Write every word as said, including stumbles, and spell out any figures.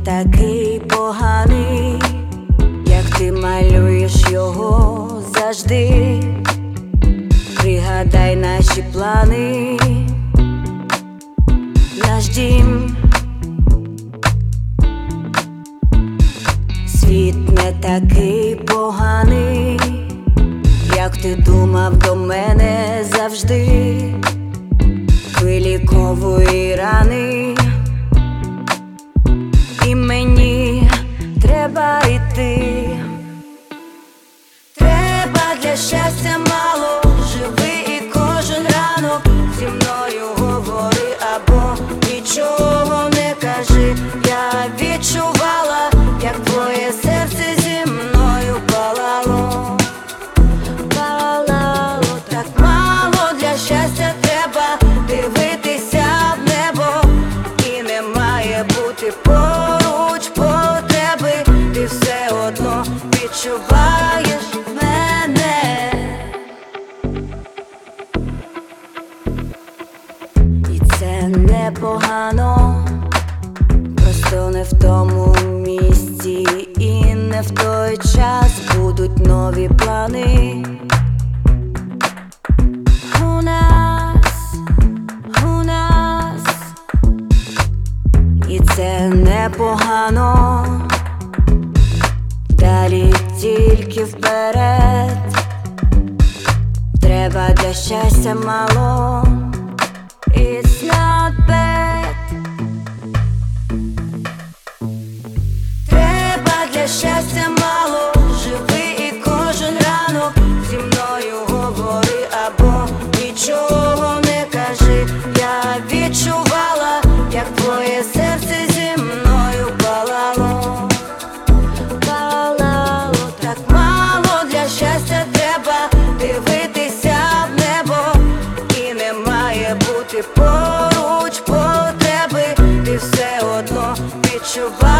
такий поганий, як ти малюєш його завжди. Пригадай наші плани, наш дім. Світ не такий поганий, як ти думав до мене завжди. Виліковуй рани, і мені треба йти. Треба для щастя мало, живи і кожен ранок зі мною говори або нічого не кажи. Я відчувала, як твоє серце зі мною палало. Палало так мало, для щастя треба дивитися в небо, і не має бути поруч потреби. Ти все одно відчуваєш мене, і це непогано, просто не в тому місці і не в той час. Будуть нові плани у нас, у нас, і це непогано. Далі тільки вперед, треба для щастя мало. It's not bad. Треба для щастя мало, живи і кожен ранок зі мною говори або нічого не кажи. Я відчувала, як твоє серце зі мною палало. Палало так мало, для щастя треба дивитися в небо, і не має бути поруч потреби. Ти все одно відчуваєш